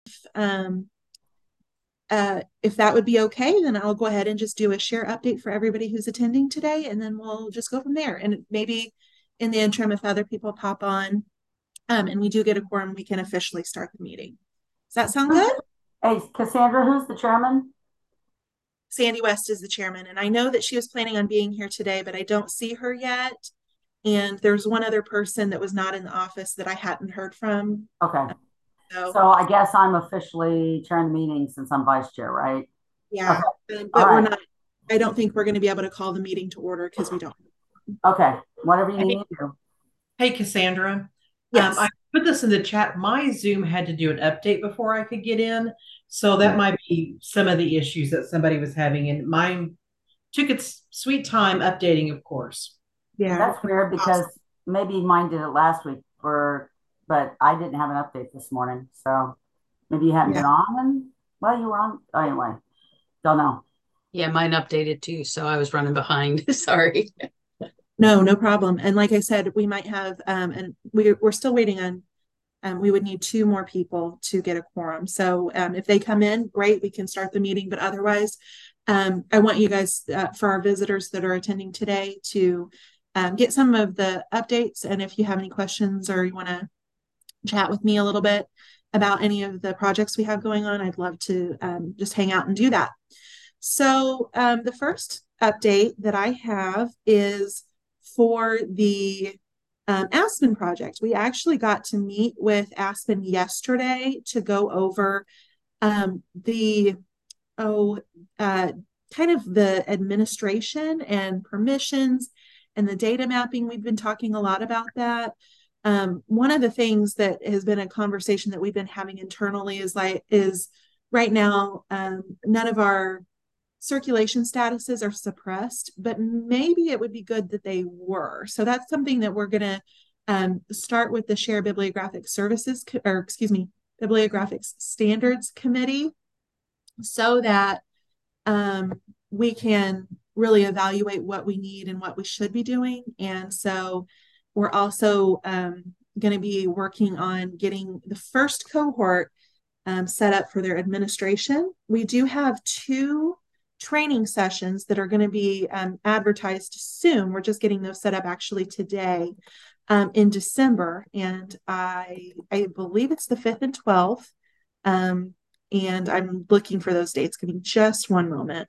Um, if that would be okay, then I'll go ahead and just do a share update for everybody who's attending today, and then we'll just go from there. And maybe in the interim, if other people pop on, and we do get a quorum, we can officially start the meeting. Does that sound Who's good? the, hey, Cassandra, who's the chairman? Sandy West is the chairman, and I know that she was planning on being here today, but I don't see her yet. And there's one other person that was not in the office that I hadn't heard from. Okay. So, So I guess I'm officially chairing the meeting since I'm vice chair, right? Okay. yeah, All but we're right. not, I don't think we're going to be able to call the meeting to order because we don't. Okay. Whatever you Hey, need me to do. hey, Cassandra. I Yes. put this in the chat. My Zoom had to do an update before I could get in. So that Yeah. might be some of the issues that somebody was having. And mine took its sweet time updating, of course. Yeah. That's weird because maybe mine did it last week but I didn't have an update this morning. So maybe you hadn't Yeah. been on and well, you were on. Oh, anyway, don't know. Yeah, mine updated too, so I was running behind. Sorry. No, no problem. And like I said, we might have, and we're still waiting on, we would need two more people to get a quorum. So if they come in, great, we can start the meeting. But otherwise, I want you guys, for our visitors that are attending today, to get some of the updates. And if you have any questions or you want to chat with me a little bit about any of the projects we have going on, I'd love to just hang out and do that. So the first update that I have is for the Aspen project. We actually got to meet with Aspen yesterday to go over the oh kind of the administration and permissions and the data mapping. We've been talking a lot about that. One of the things that has been a conversation that we've been having internally is right now none of our circulation statuses are suppressed, but maybe it would be good that they were. So that's something that we're going to start with the Share Bibliographic Services, or excuse me, Bibliographics Standards Committee, so that we can really evaluate what we need and what we should be doing. And so we're also going to be working on getting the first cohort set up for their administration. We do have two training sessions that are going to be advertised soon. We're just getting those set up actually today in December, and I believe it's the 5th and 12th. Um, and I'm looking for those dates. Give me just one moment.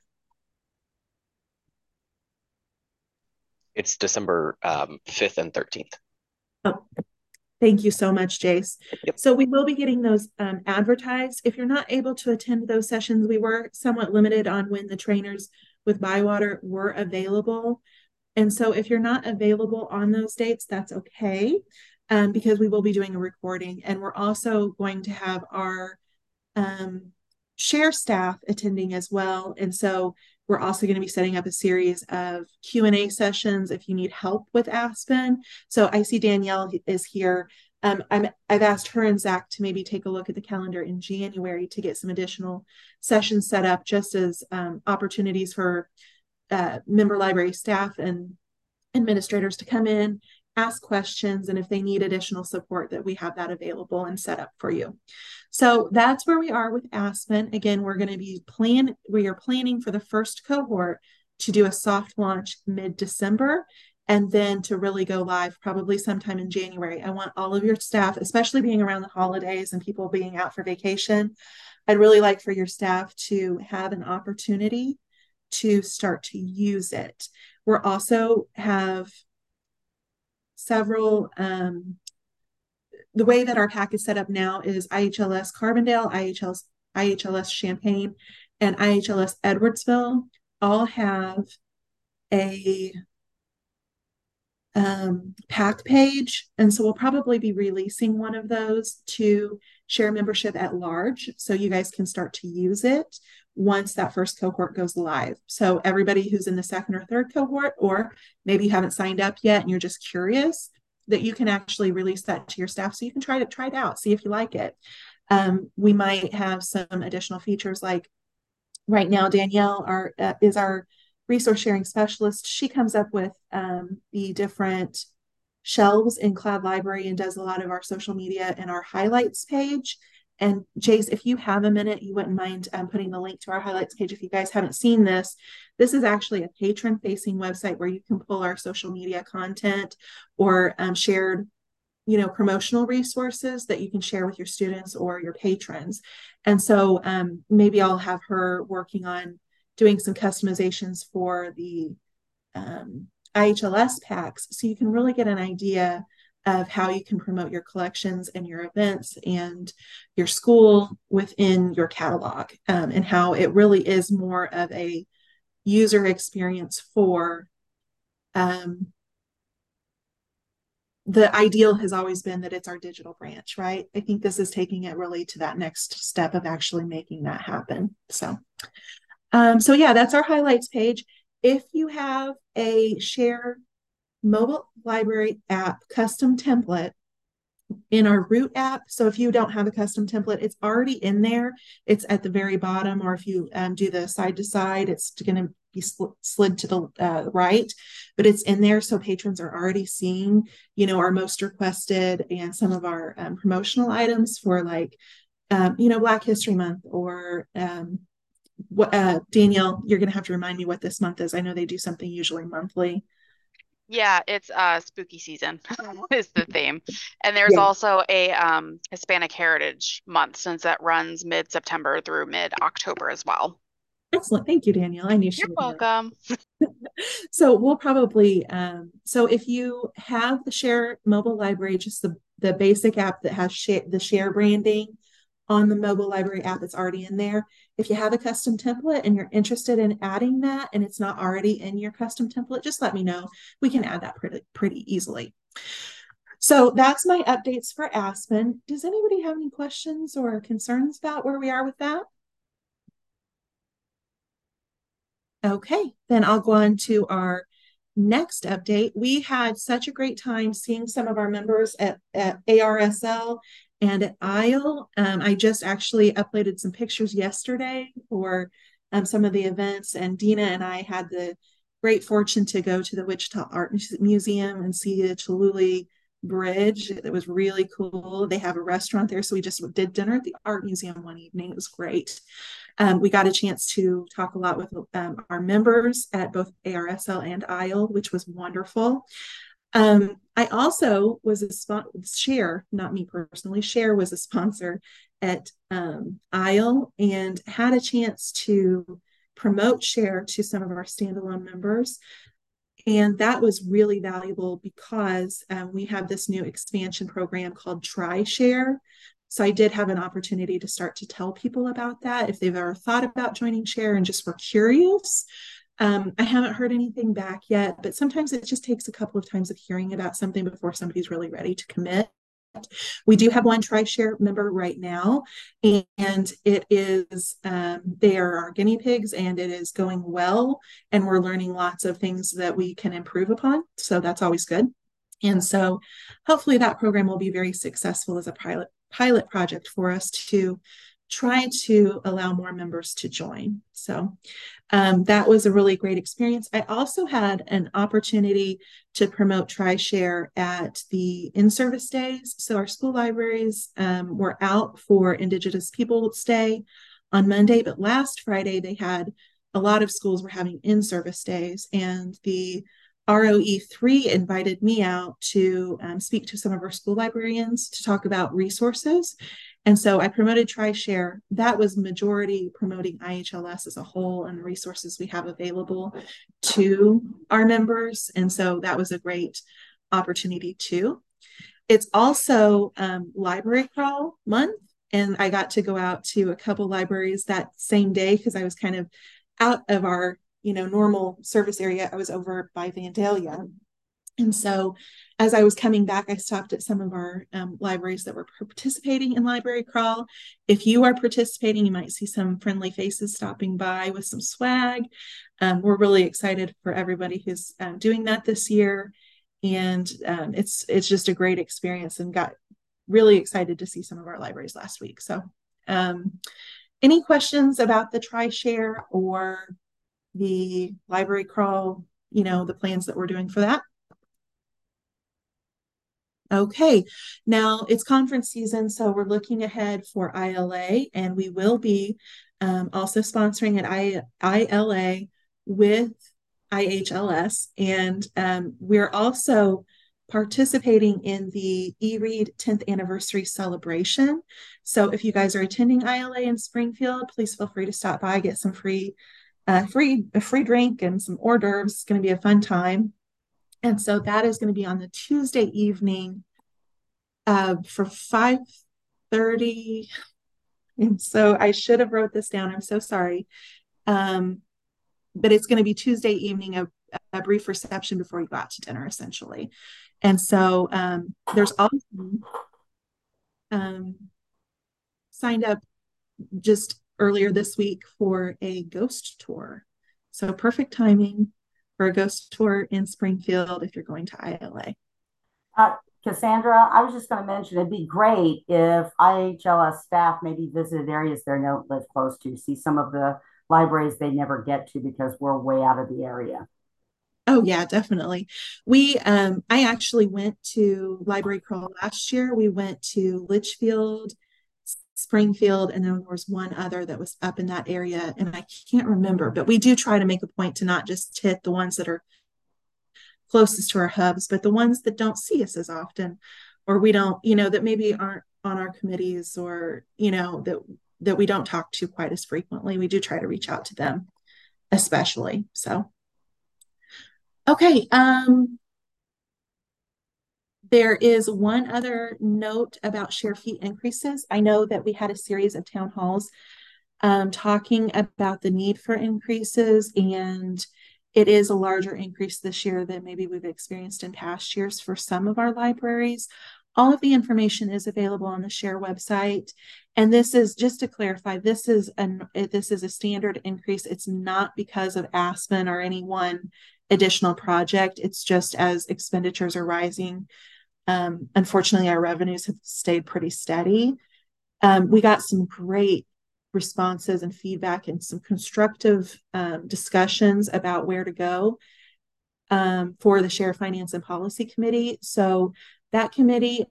It's December 5th and 13th. Oh, thank you so much, Jace. Yep. So we will be getting those advertised. If you're not able to attend those sessions, we were somewhat limited on when the trainers with Bywater were available. And so if you're not available on those dates, that's okay, because we will be doing a recording. And we're also going to have our share staff attending as well. And so we're also going to be setting up a series of Q&A sessions if you need help with Aspen. So I see Danielle is here. I've asked her and Zach to maybe take a look at the calendar in January to get some additional sessions set up, just as opportunities for member library staff and administrators to come in, ask questions, and if they need additional support, that we have that available and set up for you. So that's where we are with Aspen. Again, we are planning for the first cohort to do a soft launch mid-December, and then to really go live probably sometime in January. I want all of your staff, especially being around the holidays and people being out for vacation, I'd really like for your staff to have an opportunity to start to use it. We're also have several, the way that our pack is set up now is IHLS Carbondale, IHLS Champaign, and IHLS Edwardsville all have a pack page. And so we'll probably be releasing one of those to share membership at large, so you guys can start to use it once that first cohort goes live. So everybody who's in the second or third cohort, or maybe you haven't signed up yet and you're just curious, that you can actually release that to your staff so you can try it out, see if you like it. We might have some additional features, like right now Danielle is our resource sharing specialist. She comes up with the different shelves in Cloud Library and does a lot of our social media and our highlights page. And Jace, if you have a minute, you wouldn't mind putting the link to our highlights page. If you guys haven't seen this, this is actually a patron facing website where you can pull our social media content or shared promotional resources that you can share with your students or your patrons. And so maybe I'll have her working on doing some customizations for the IHLS packs so you can really get an idea of how you can promote your collections and your events and your school within your catalog, and how it really is more of a user experience for the ideal has always been that it's our digital branch, right? I think this is taking it really to that next step of actually making that happen. So yeah, that's our highlights page. If you have a Share mobile library app custom template in our root app, so if you don't have a custom template, it's already in there. It's at the very bottom, or if you do the side to side, it's going to be slid to the right, but it's in there, so patrons are already seeing our most requested and some of our promotional items for like Black History Month, or Danielle, you're going to have to remind me what this month is. I know they do something usually monthly. Yeah, it's spooky season is the theme. And there's Yeah. also a Hispanic Heritage Month, since that runs mid-September through mid-October as well. Excellent. Thank you, Danielle. I knew she You're would know. welcome. So we'll probably, so if you have the Share mobile library, just the basic app that has the Share branding on the mobile library app, it's already in there. If you have a custom template and you're interested in adding that and it's not already in your custom template, just let me know. We can add that pretty easily. So that's my updates for Aspen. Does anybody have any questions or concerns about where we are with that? Okay, then I'll go on to our next update. We had such a great time seeing some of our members at ARSL and at ISLE. I just actually uploaded some pictures yesterday for some of the events, and Dina and I had the great fortune to go to the Wichita Art Museum and see the Chihuly Bridge. It was really cool. They have a restaurant there, so we just did dinner at the art museum one evening. It was great. We got a chance to talk a lot with our members at both ARSL and ISLE, which was wonderful. I also was Share, not me personally, Share was a sponsor at ISLE and had a chance to promote Share to some of our standalone members. And that was really valuable because we have this new expansion program called TriShare. So I did have an opportunity to start to tell people about that if they've ever thought about joining Share and just were curious. I haven't heard anything back yet, but sometimes it just takes a couple of times of hearing about something before somebody's really ready to commit. We do have one TriShare member right now, and it is they are our guinea pigs, and it is going well, and we're learning lots of things that we can improve upon, so that's always good. And so hopefully that program will be very successful as a pilot project for us to try to allow more members to join. So that was a really great experience. I also had an opportunity to promote TriShare at the in-service days. So our school libraries were out for Indigenous Peoples Day on Monday, but last Friday they had a lot of schools were having in-service days, and the ROE3 invited me out to speak to some of our school librarians to talk about resources. And so I promoted TriShare. That was majority promoting IHLS as a whole and the resources we have available to our members. And so that was a great opportunity too. It's also Library Crawl Month, and I got to go out to a couple libraries that same day because I was kind of out of our normal service area. I was over by Vandalia. And so as I was coming back, I stopped at some of our libraries that were participating in Library Crawl. If you are participating, you might see some friendly faces stopping by with some swag. We're really excited for everybody who's doing that this year. And it's just a great experience, and got really excited to see some of our libraries last week. So any questions about the TriShare or the Library Crawl, the plans that we're doing for that? Okay, now it's conference season, so we're looking ahead for ILA, and we will be also sponsoring at ILA with IHLS, and we're also participating in the eRead 10th anniversary celebration. So if you guys are attending ILA in Springfield, please feel free to stop by, get some free drink and some hors d'oeuvres. It's going to be a fun time. And so that is going to be on the Tuesday evening for 5:30. And so I should have wrote this down. I'm so sorry. But it's going to be Tuesday evening, a brief reception before you go out to dinner, essentially. And so there's also signed up just earlier this week for a ghost tour. So perfect timing for a ghost tour in Springfield if you're going to ILA. Cassandra, I was just going to mention it'd be great if IHLS staff maybe visited areas they don't live close to, see some of the libraries they never get to because we're way out of the area. Oh yeah, definitely. I actually went to Library Crawl last year. We went to Litchfield, Springfield, and then there was one other that was up in that area, and I can't remember, but we do try to make a point to not just hit the ones that are closest to our hubs, but the ones that don't see us as often, or we don't, that maybe aren't on our committees, or, that we don't talk to quite as frequently. We do try to reach out to them, especially. So, okay. There is one other note about share fee increases. I know that we had a series of town halls talking about the need for increases, and it is a larger increase this year than maybe we've experienced in past years for some of our libraries. All of the information is available on the SHARE website. And this is, just to clarify, this is a standard increase. It's not because of Aspen or any one additional project. It's just as expenditures are rising. Unfortunately, our revenues have stayed pretty steady. We got some great responses and feedback and some constructive discussions about where to go for the Share Finance and Policy Committee. So that committee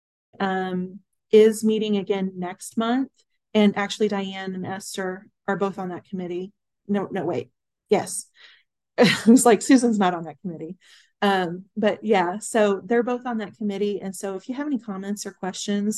is meeting again next month. And actually, Diane and Esther are both on that committee. No, wait. Yes. It was like Susan's not on that committee. But yeah, so they're both on that committee. And so if you have any comments or questions,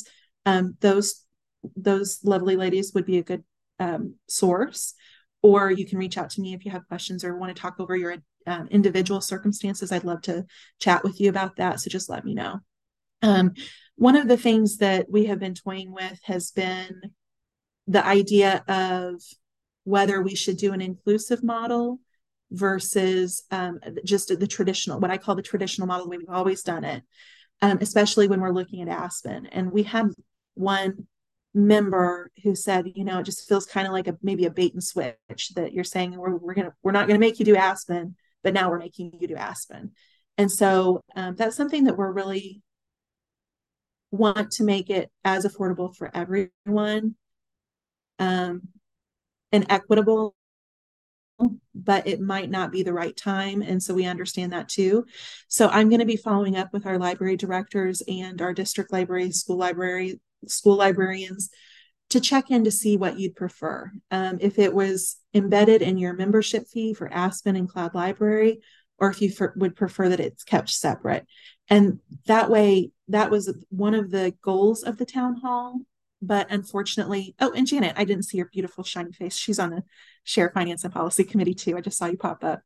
those lovely ladies would be a good source, or you can reach out to me if you have questions or want to talk over your individual circumstances. I'd love to chat with you about that. So just let me know. One of the things that we have been toying with has been the idea of whether we should do an inclusive model versus just the traditional, what I call the traditional model, the way we've always done it, especially when we're looking at Aspen. And we had one member who said, it just feels kind of like maybe a bait and switch, that you're saying we're not going to make you do Aspen, but now we're making you do Aspen. And so that's something that we're really want to make it as affordable for everyone and equitable, but it might not be the right time. And so we understand that too. So I'm going to be following up with our library directors and our district library, school librarians to check in to see what you'd prefer. If it was embedded in your membership fee for Aspen and Cloud Library, or if you would prefer that it's kept separate. And that way, that was one of the goals of the town hall. But unfortunately, and Janet, I didn't see your beautiful shiny face. She's on the Share Finance and Policy Committee too. I just saw you pop up.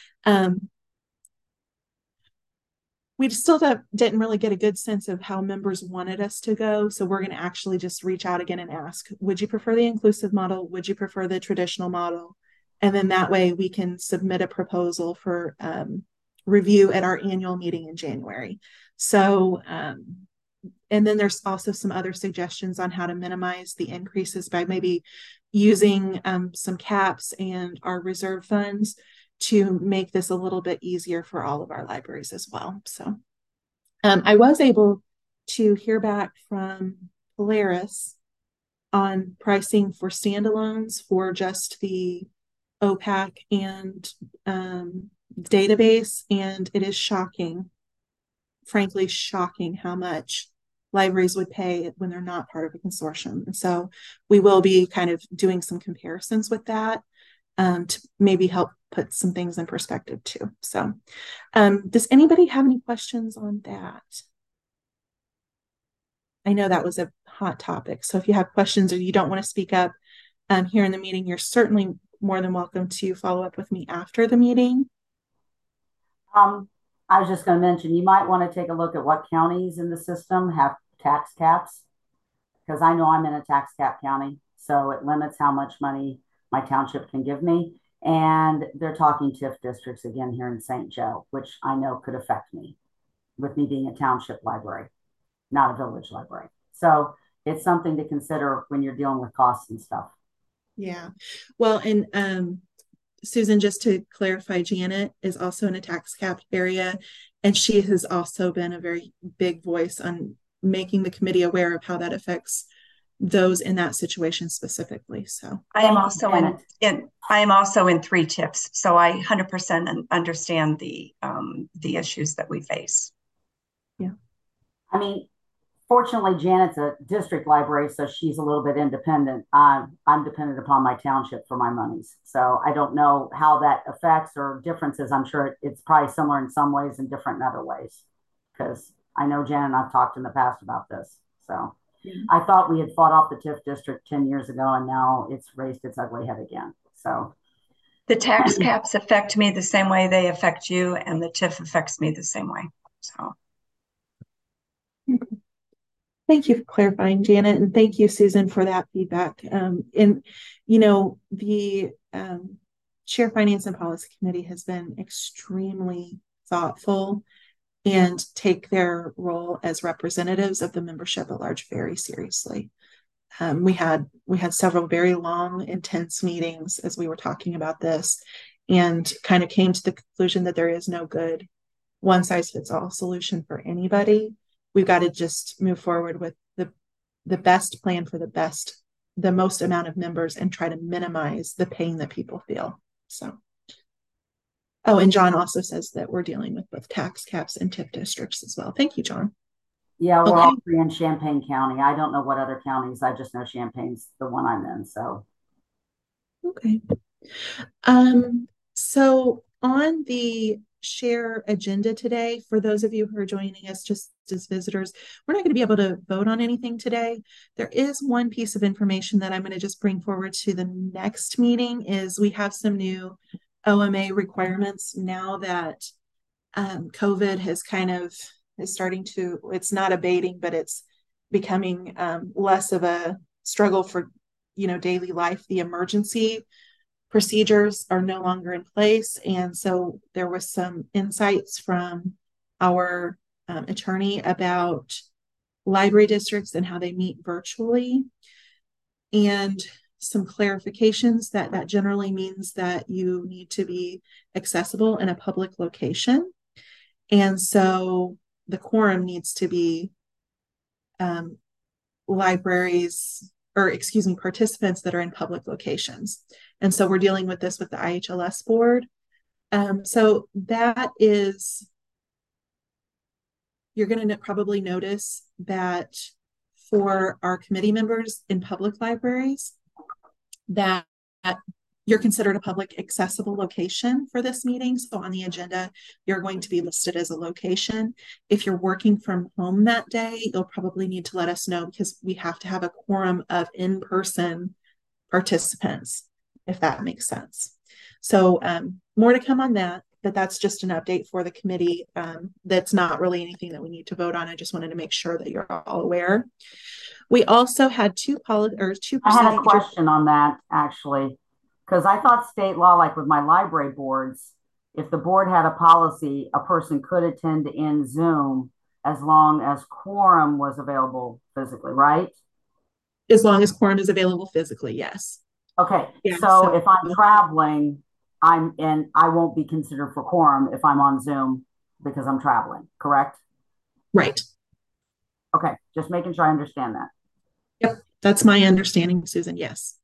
We still didn't really get a good sense of how members wanted us to go. So we're going to actually just reach out again and ask, would you prefer the inclusive model? Would you prefer the traditional model? And then that way we can submit a proposal for review at our annual meeting in January. So, and then there's also some other suggestions on how to minimize the increases by maybe using some caps and our reserve funds to make this a little bit easier for all of our libraries as well. So I was able to hear back from Polaris on pricing for standalones for just the OPAC and database, and it is shocking frankly shocking how much libraries would pay when they're not part of a consortium. And so we will be kind of doing some comparisons with that to maybe help put some things in perspective too. So does anybody have any questions on that? I know that was a hot topic. So if you have questions or you don't want to speak up here in the meeting, you're certainly more than welcome to follow up with me after the meeting. I was just going to mention, you might want to take a look at what counties in the system have tax caps, because I know I'm in a tax cap county, so it limits how much money my township can give me. And they're talking TIF districts again here in St. Joe, which I know could affect me with me being a township library, not a village library. So it's something to consider when you're dealing with costs and stuff. Yeah. Well, and Susan, just to clarify, Janet is also in a tax cap area, and she has also been a very big voice on making the committee aware of how that affects those in that situation specifically. So I am also in 3 TIFs, so I 100% understand the issues that we face. Yeah. I mean, fortunately, Janet's a district library, so she's a little bit independent. I'm dependent upon my township for my monies. So I don't know how that affects or differences. I'm sure it's probably similar in some ways and different in other ways, because I know Janet and I've talked in the past about this. So I thought we had fought off the TIF district 10 years ago, and now it's raised its ugly head again. So the tax caps affect me the same way they affect you, and the TIF affects me the same way. So thank you for clarifying, Janet, and thank you, Susan, for that feedback. And you know, the Chair Finance and Policy Committee has been extremely thoughtful and take their role as representatives of the membership at large very seriously. We had several very long, intense meetings as we were talking about this, and kind of came to the conclusion that there is no good one-size-fits-all solution for anybody. We've got to just move forward with the best plan for the most amount of members and try to minimize the pain that people feel. So. Oh, and John also says that we're dealing with both tax caps and TIF districts as well. Thank you, John. Yeah, we're all three in Champaign County. I don't know what other counties. I just know Champaign's the one I'm in. So. Okay. So on the share agenda today, for those of you who are joining us just as visitors, we're not going to be able to vote on anything today. There is one piece of information that I'm going to just bring forward to the next meeting is we have some new OMA requirements now that COVID has is starting to, it's not abating, but it's becoming less of a struggle for, daily life. The emergency procedures are no longer in place. And so there was some insights from our attorney about library districts and how they meet virtually, and some clarifications that generally means that you need to be accessible in a public location. And so the quorum needs to be participants that are in public locations. And so we're dealing with this with the IHLS board. So that is, you're going to probably notice that for our committee members in public libraries, that you're considered a public accessible location for this meeting. So on the agenda, you're going to be listed as a location. If you're working from home that day, you'll probably need to let us know, because we have to have a quorum of in-person participants, if that makes sense. So more to come on that, but that's just an update for the committee. That's not really anything that we need to vote on. I just wanted to make sure that you're all aware. We also had two procedures. I had a question on that, actually, because I thought state law, like with my library boards, if the board had a policy, a person could attend in Zoom as long as quorum was available physically, right? As long as quorum is available physically, yes. Okay, yeah, so if I'm traveling, I won't be considered for quorum if I'm on Zoom because I'm traveling, correct? Right. Okay, just making sure I understand that. Yep, that's my understanding, Susan. Yes.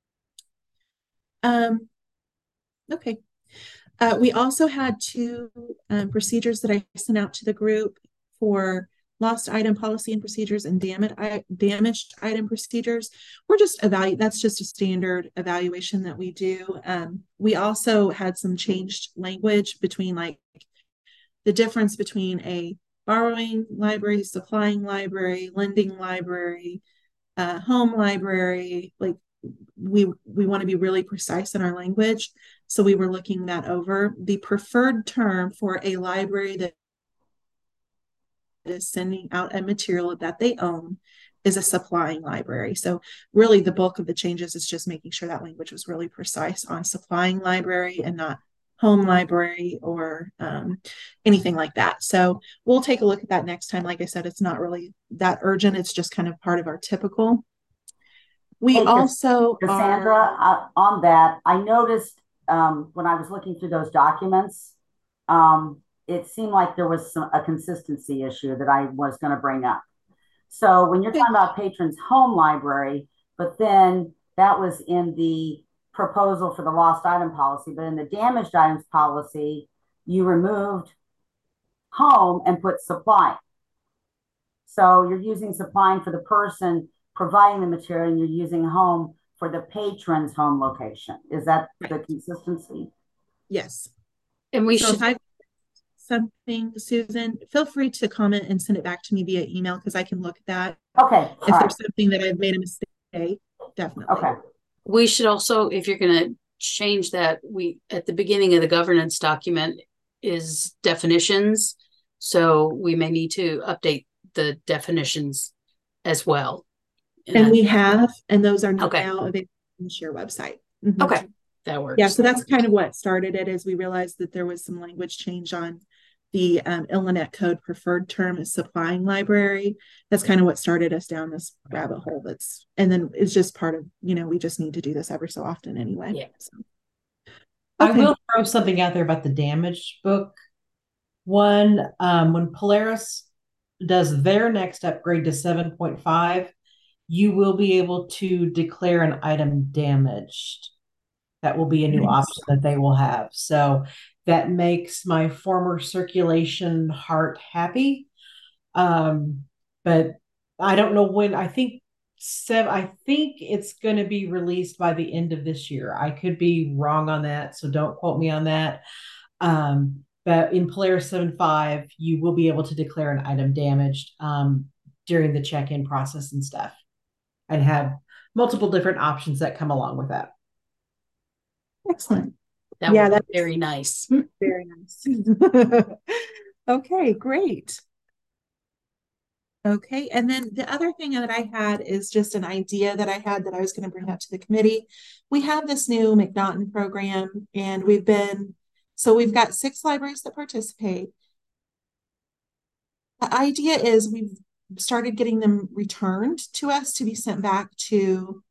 Okay. We also had two procedures that I sent out to the group for lost item policy and procedures and damaged item procedures. We're just that's just a standard evaluation that we do. We also had some changed language between like the difference between a borrowing library, supplying library, lending library, home library. Like we want to be really precise in our language. So we were looking that over. The preferred term for a library that is sending out a material that they own is a supplying library. So really the bulk of the changes is just making sure that language was really precise on supplying library and not home library or anything like that. So we'll take a look at that next time. Like I said, it's not really that urgent. It's just kind of part of our typical. We also Cassandra, on that, I noticed when I was looking through those documents, it seemed like there was a consistency issue that I was going to bring up. So when you're talking about patrons' home library, but then that was in the proposal for the lost item policy, but in the damaged items policy, you removed home and put supply. So you're using supplying for the person providing the material, and you're using home for the patron's home location. Is that the consistency? Yes. And we should something, Susan, feel free to comment and send it back to me via email because I can look at that. Okay. If there's something that I've made a mistake, definitely. Okay. We should also, if you're going to change that, we at the beginning of the governance document is definitions. So we may need to update the definitions as well. And we have, and those are now available on the SHARE website. Mm-hmm. Okay. That works. Yeah, so that's kind of what started it, is we realized that there was some language change on the ILLiNET code preferred term is supplying library. That's kind of what started us down this rabbit hole. And then it's just part of, we just need to do this every so often anyway. Yeah. So. I will throw something out there about the damaged book. One, when Polaris does their next upgrade to 7.5, you will be able to declare an item damaged. That will be a new option that they will have. So that makes my former circulation heart happy. But I don't know when. I think it's going to be released by the end of this year. I could be wrong on that, so don't quote me on that. But in Polaris 7.5, you will be able to declare an item damaged during the check-in process and stuff, and have multiple different options that come along with that. Excellent. That's very nice. Very nice. Okay, great. Okay, and then the other thing that I had is just an idea that I had that I was going to bring up to the committee. We have this new McNaughton program, and we've got 6 libraries that participate. The idea is we've started getting them returned to us to be sent back to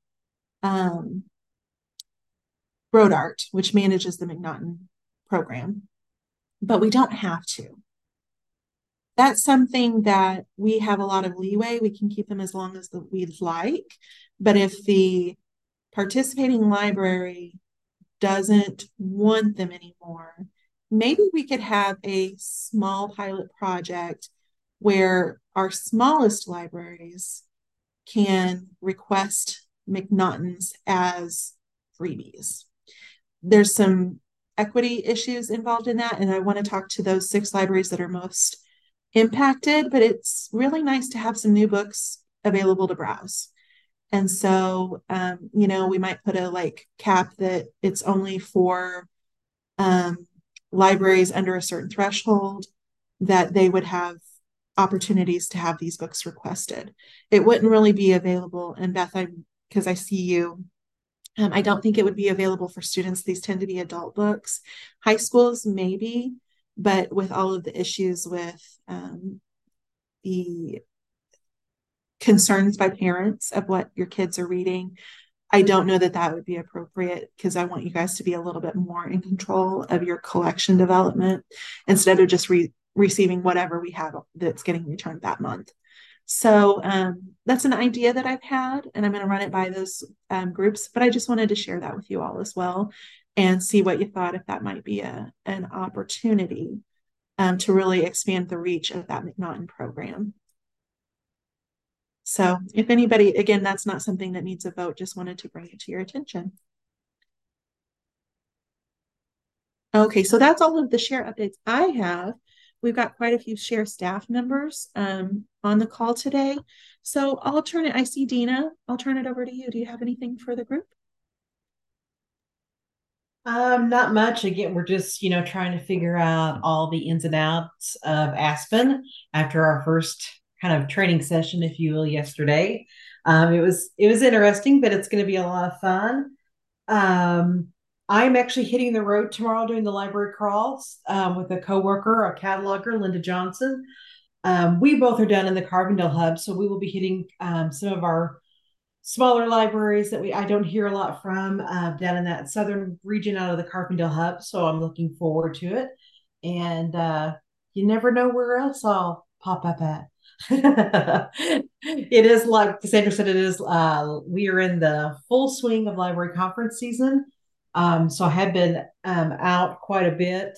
Brodart, which manages the McNaughton program, but we don't have to. That's something that we have a lot of leeway. We can keep them as long as we'd like, but if the participating library doesn't want them anymore, maybe we could have a small pilot project where our smallest libraries can request McNaughton's as freebies. There's some equity issues involved in that, and I want to talk to those 6 libraries that are most impacted, but it's really nice to have some new books available to browse. And so, we might put a cap that it's only for libraries under a certain threshold that they would have opportunities to have these books requested. It wouldn't really be available, and Beth, because I see you, I don't think it would be available for students. These tend to be adult books. High schools, maybe, but with all of the issues with the concerns by parents of what your kids are reading, I don't know that would be appropriate, because I want you guys to be a little bit more in control of your collection development instead of just receiving whatever we have that's getting returned that month. So that's an idea that I've had, and I'm going to run it by those groups, but I just wanted to share that with you all as well and see what you thought, if that might be an opportunity. to really expand the reach of that McNaughton program. So if anybody, again, that's not something that needs a vote, just wanted to bring it to your attention. Okay, so that's all of the share updates I have. We've got quite a few share staff members on the call today. So I see Dina, I'll turn it over to you. Do you have anything for the group? Not much. Again, we're just, trying to figure out all the ins and outs of Aspen after our first kind of training session, if you will, yesterday. It was interesting, but it's going to be a lot of fun. I'm actually hitting the road tomorrow doing the library crawls with a coworker, a cataloger, Linda Johnson. We both are down in the Carbondale hub, so we will be hitting some of our smaller libraries that I don't hear a lot from down in that southern region out of the Carbondale hub. So I'm looking forward to it. And you never know where else I'll pop up at. It is like Cassandra said, we are in the full swing of library conference season. So I have been out quite a bit.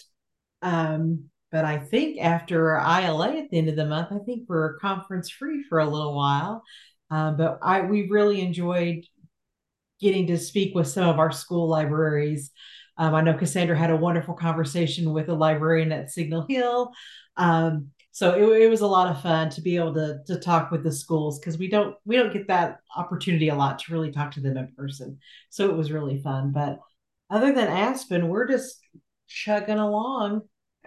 But I think after ILA at the end of the month, I think we're conference free for a little while. But we really enjoyed getting to speak with some of our school libraries. I know Cassandra had a wonderful conversation with a librarian at Signal Hill. So it was a lot of fun to be able to talk with the schools, because we don't get that opportunity a lot to really talk to them in person. So it was really fun. But other than Aspen, we're just chugging along,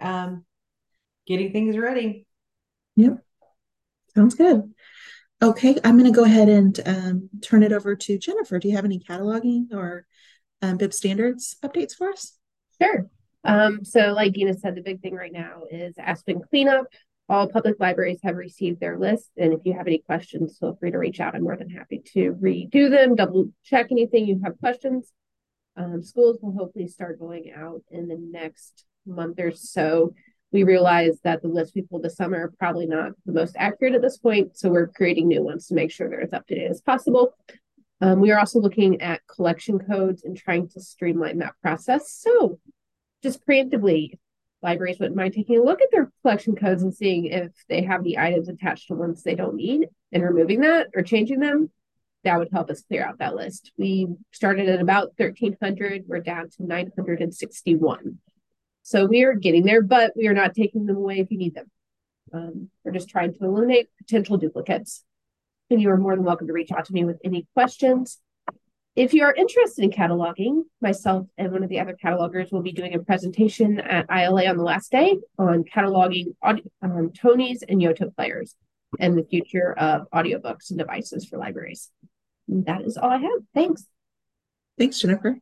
getting things ready. Yep. Sounds good. Okay, I'm going to go ahead and turn it over to Jennifer. Do you have any cataloging or BIB standards updates for us? Sure. So like Dina said, the big thing right now is Aspen cleanup. All public libraries have received their list, and if you have any questions, feel free to reach out. I'm more than happy to redo them, double check anything you have questions. Schools will hopefully start going out in the next month or so. We realize that the list we pulled this summer are probably not the most accurate at this point, so we're creating new ones to make sure they're as up to date as possible. We are also looking at collection codes and trying to streamline that process. So just preemptively, libraries wouldn't mind taking a look at their collection codes and seeing if they have the items attached to ones they don't need and removing that or changing them. That would help us clear out that list. We started at about 1,300. We're down to 961. So we are getting there, but we are not taking them away if you need them. We're just trying to eliminate potential duplicates. And you are more than welcome to reach out to me with any questions. If you are interested in cataloging, myself and one of the other catalogers will be doing a presentation at ILA on the last day on cataloging Tonys and Yoto players and the future of audiobooks and devices for libraries. And that is all I have. Thanks. Thanks, Jennifer.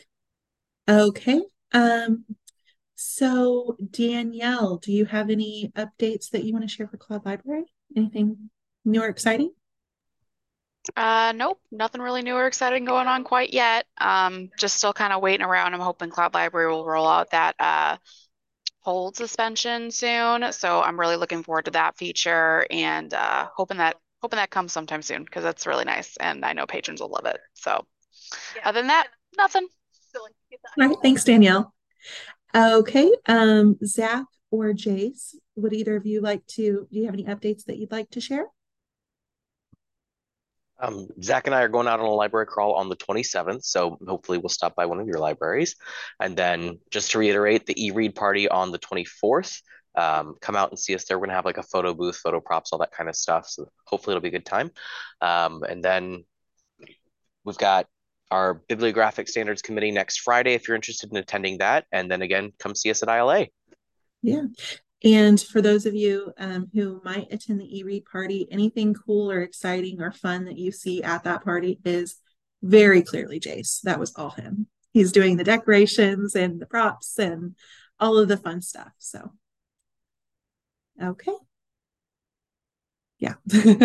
Okay. So Danielle, do you have any updates that you want to share for Cloud Library? Anything new or exciting? Nope, nothing really new or exciting going on quite yet. Just still kind of waiting around. I'm hoping Cloud Library will roll out that hold suspension soon. So I'm really looking forward to that feature, and hoping that comes sometime soon, because that's really nice, and I know patrons will love it. So other than that, nothing. All right, thanks, Danielle. Okay, Zach or Jace, would either of you do you have any updates that you'd like to share? Zach and I are going out on a library crawl on the 27th, so hopefully we'll stop by one of your libraries. And then just to reiterate, the e-read party on the 24th, come out and see us there. We're gonna have like a photo booth, photo props, all that kind of stuff. So hopefully it'll be a good time. And then we've got our Bibliographic Standards Committee next Friday if you're interested in attending that. And then again, come see us at ILA. Yeah. And for those of you who might attend the e-read party, anything cool or exciting or fun that you see at that party is very clearly Jace. That was all him. He's doing the decorations and the props and all of the fun stuff. So, okay. Yeah.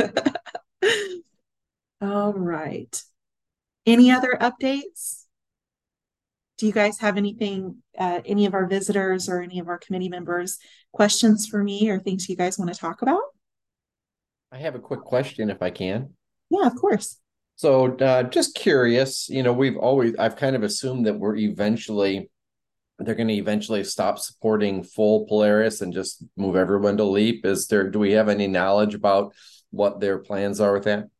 All right. Any other updates? Do you guys have anything, any of our visitors or any of our committee members, questions for me or things you guys want to talk about? I have a quick question if I can. Yeah, of course. So just curious, I've kind of assumed that we're eventually they're going to eventually stop supporting full Polaris and just move everyone to Leap? Do we have any knowledge about what their plans are with that?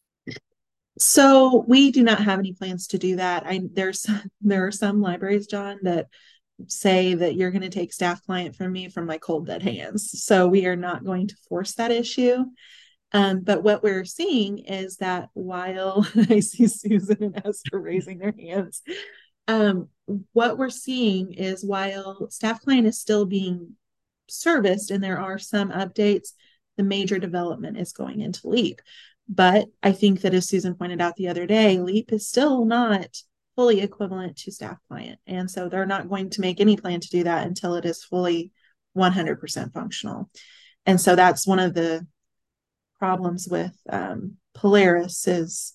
So we do not have any plans to do that. There are some libraries, John, that say that you're going to take staff client from me from my cold dead hands. So we are not going to force that issue. But what we're seeing is that while I see Susan and Esther raising their hands, what we're seeing is while staff client is still being serviced and there are some updates, the major development is going into Leap. But I think that, as Susan pointed out the other day, Leap is still not fully equivalent to staff client. And so they're not going to make any plan to do that until it is fully 100% functional. And so that's one of the problems with Polaris is,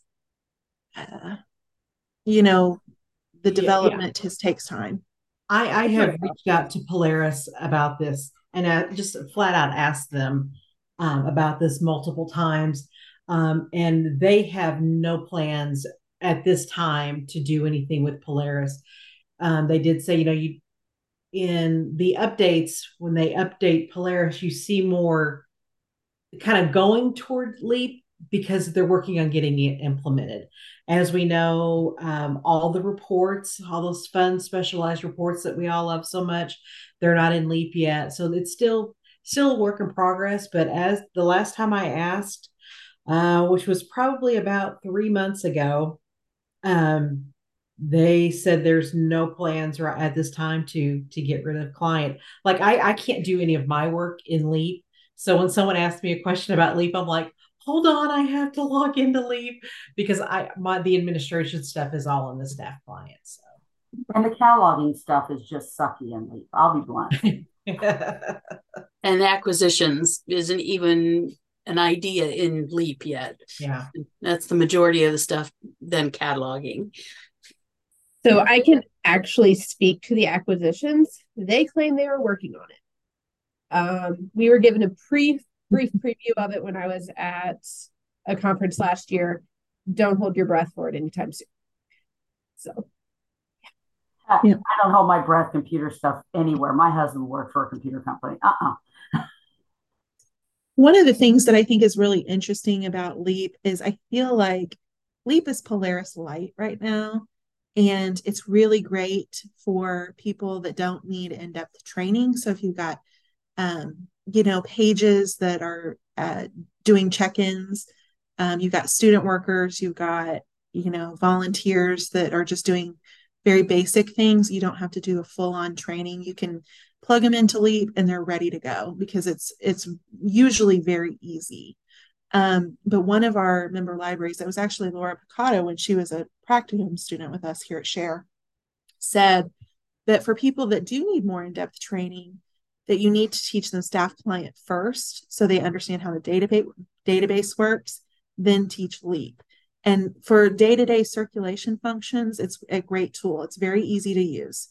the development takes time. I have reached out to Polaris about this, and I just flat out asked them about this multiple times. And they have no plans at this time to do anything with Polaris. They did say, in the updates, when they update Polaris, you see more kind of going toward Leap because they're working on getting it implemented. As we know, all the reports, all those fun specialized reports that we all love so much, they're not in Leap yet. So it's still a work in progress. But as the last time I asked, which was probably about 3 months ago, they said there's no plans at this time to get rid of client. Like I can't do any of my work in Leap. So when someone asks me a question about Leap, I'm like, hold on, I have to log into Leap because the administration stuff is all in the staff client. So. And the cataloging stuff is just sucky in Leap. I'll be blunt. And acquisitions isn't even an idea in Leap yet. Yeah. That's the majority of the stuff than cataloging. So I can actually speak to the acquisitions. They claim they are working on it. We were given a brief preview of it when I was at a conference last year. Don't hold your breath for it anytime soon. So I don't hold my breath computer stuff anywhere. My husband worked for a computer company. One of the things that I think is really interesting about Leap is I feel like Leap is Polaris Light right now. And it's really great for people that don't need in-depth training. So if you've got, pages that are doing check-ins, you've got student workers, you've got, volunteers that are just doing very basic things. You don't have to do a full-on training. You can plug them into Leap and they're ready to go because it's usually very easy. But one of our member libraries, that was actually Laura Picotto when she was a practicum student with us here at Share, said that for people that do need more in-depth training, that you need to teach them staff client first so they understand how the database works, then teach Leap. And for day-to-day circulation functions, it's a great tool. It's very easy to use.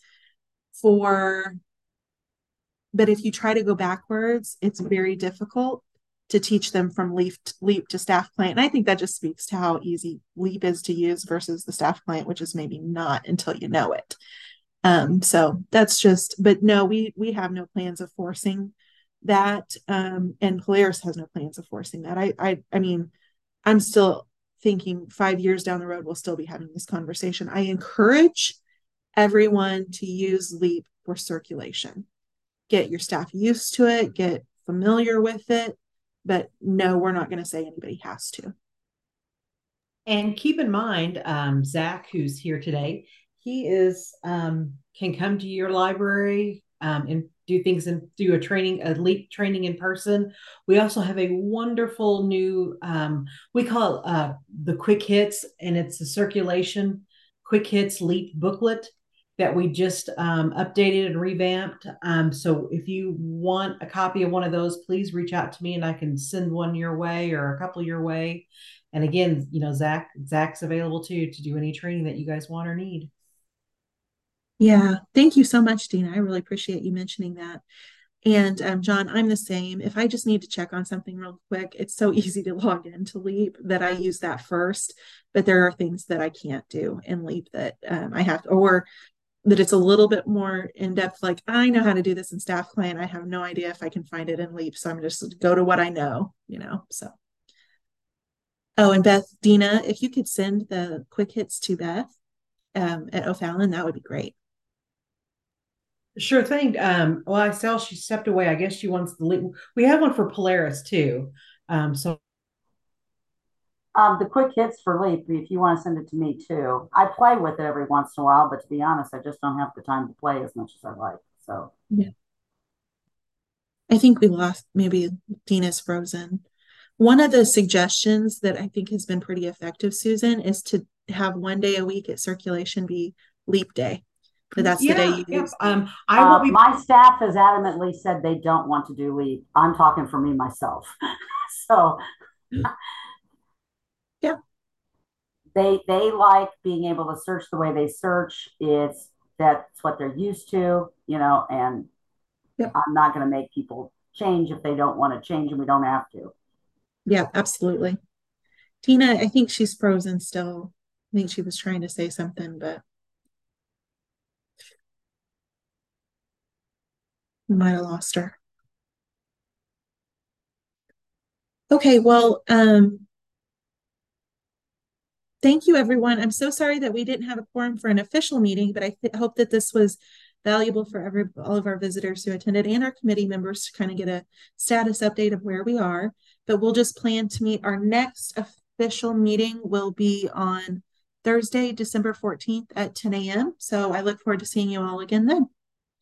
But if you try to go backwards, it's very difficult to teach them from Leap to staff client. And I think that just speaks to how easy Leap is to use versus the staff client, which is maybe not until you know it. So that's but no, we have no plans of forcing that. And Polaris has no plans of forcing that. I mean, I'm still thinking 5 years down the road, we'll still be having this conversation. I encourage everyone to use Leap for circulation. Get your staff used to it, get familiar with it. But no, we're not going to say anybody has to. And keep in mind, Zach, who's here today, he can come to your library and do things and do a Leap training in person. We also have a wonderful new, we call it the Quick Hits, and it's a circulation Quick Hits Leap booklet that we just updated and revamped. So if you want a copy of one of those, please reach out to me and I can send one your way or a couple your way. And again, Zach's available to do any training that you guys want or need. Yeah, thank you so much, Dina. I really appreciate you mentioning that. And John, I'm the same. If I just need to check on something real quick, it's so easy to log into Leap that I use that first. But there are things that I can't do in Leap that I have to, or that it's a little bit more in depth. Like, I know how to do this in Staff Client. I have no idea if I can find it in Leap. So I'm just go to what I know, so. Oh, and Dina, if you could send the quick hits to Beth at O'Fallon, that would be great. Sure thing. Well, I saw she stepped away. I guess she wants the Leap. We have one for Polaris too. So the quick hits for Leap, if you want to send it to me too. I play with it every once in a while, but to be honest, I just don't have the time to play as much as I like. So yeah. I think we lost, maybe Dina's frozen. One of the suggestions that I think has been pretty effective, Susan, is to have one day a week at circulation be Leap Day. So that's the day you use. My staff has adamantly said they don't want to do Leap. I'm talking for me myself. So yeah. They like being able to search the way they search. That's what they're used to, and yep. I'm not going to make people change if they don't want to change, and we don't have to. Yeah, absolutely. Tina, I think she's frozen still. I think she was trying to say something, but we might have lost her. Okay, well, thank you, everyone. I'm so sorry that we didn't have a quorum for an official meeting, but I hope that this was valuable for all of our visitors who attended and our committee members to kind of get a status update of where we are. But we'll just plan to meet. Our next official meeting will be on Thursday, December 14th at 10 a.m. So I look forward to seeing you all again then.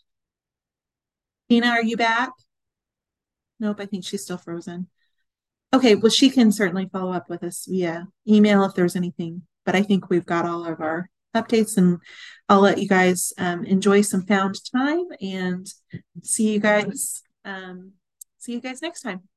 Tina, are you back? Nope, I think she's still frozen. Okay, well, she can certainly follow up with us via email if there's anything, but I think we've got all of our updates, and I'll let you guys enjoy some found time and see you guys next time.